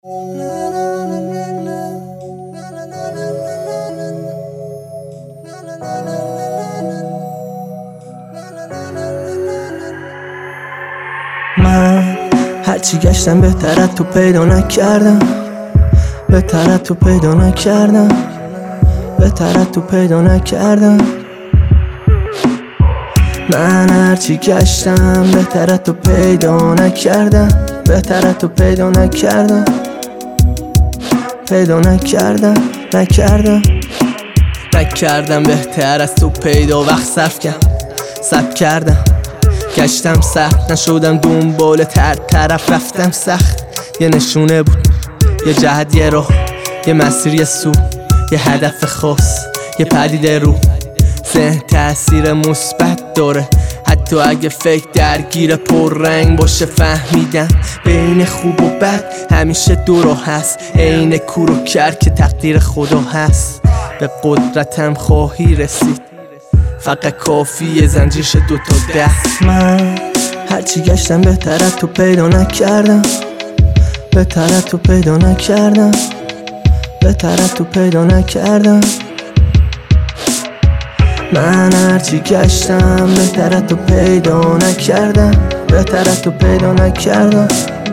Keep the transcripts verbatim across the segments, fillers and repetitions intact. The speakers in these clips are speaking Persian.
من هرچی گشتم بهتر از تو پیدا نکردم، بهتر از تو پیدا نکردم، بهتر از تو پیدا نکردم. من هرچی گشتم بهتر از تو پیدا نکردم، بهتر از تو پیدا نکردم، پیدا نکردم، نکردم نکردم بهتر از تو پیدا. وقت صرف کردم، سب کردم، گشتم سخت، نشدم دنبال تر طرف، رفتم سخت. یه نشونه بود، یه جهت، یه راه، یه مسیر، یه سو، یه هدف خاص، یه پدیده رو. ذهن تأثیر مثبت داره حتی اگه فکر درگیر پر رنگ باشه. فهمیدم بین خوب و بد همیشه دو راه هست، عین کور و کر که تقدیر خدا هست. به قدرتم خواهی رسید، فقط کافیه زنجیرش دوتا دست. من هرچی گشتم بهتر از تو پیدا نکردم، بهتر از تو پیدا نکردم، بهتر از تو پیدا نکردم. من هرچی گشتم بهتر از تو پیدا نکردم، بهتر از تو پیدا نکردم،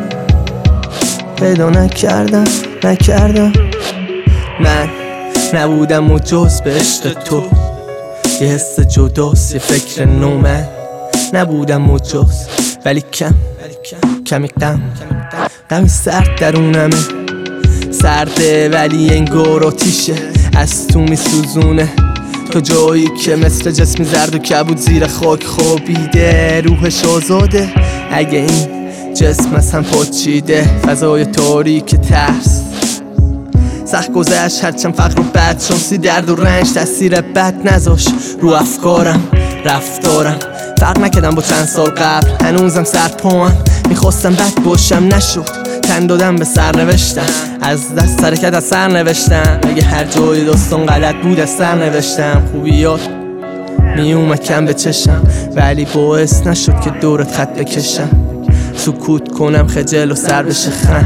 پیدا نکردم، نکردم. من نبودم و جز به عشق تو، یه حس جداست، یه فکر نو. من نبودم مجاز ولی کم کمی غم، غمی سرد درونمه، سرده ولی انگار آتیشه از تو میسوزونه. تو جایی که مثل جسمی زرد و کبود زیر خاک خوابیده، روحش آزاده اگه این جسم از هم پاچیده. فضای تاریک ترس سخت گذشت، هرچند فقر و بد شانسی، درد و رنج تاثیر بد نذاش رو افکارم رفتارم. فرق نکردم با چند سال قبل، هنوزم سر پاهم، میخواستم بد باشم نشد، تن دادم به سرنوشتم، از دست حرکت از سر نوشتم. اگه هر جای داستان غلط بود از سر نوشتم. خوبیات میومد کم به چشم ولی باعث نشد که دورت خط بکشم، سکوت کنم خجل و سر بشه خم.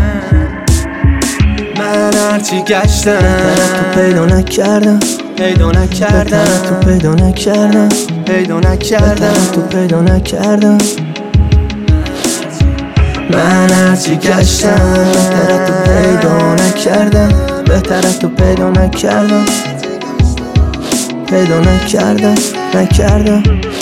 من هرچی گشتم بهتر از تو پیدا نکردم، پیدا نکردم، بهتر از تو پیدا نکردم، پیدا نکردم، بهتر از تو پیدا نکردم. من هرچی گشتم بهتر از تو پیدا نکردم، بهتر از تو پیدا نکردم، پیدا نکردم، نکردم.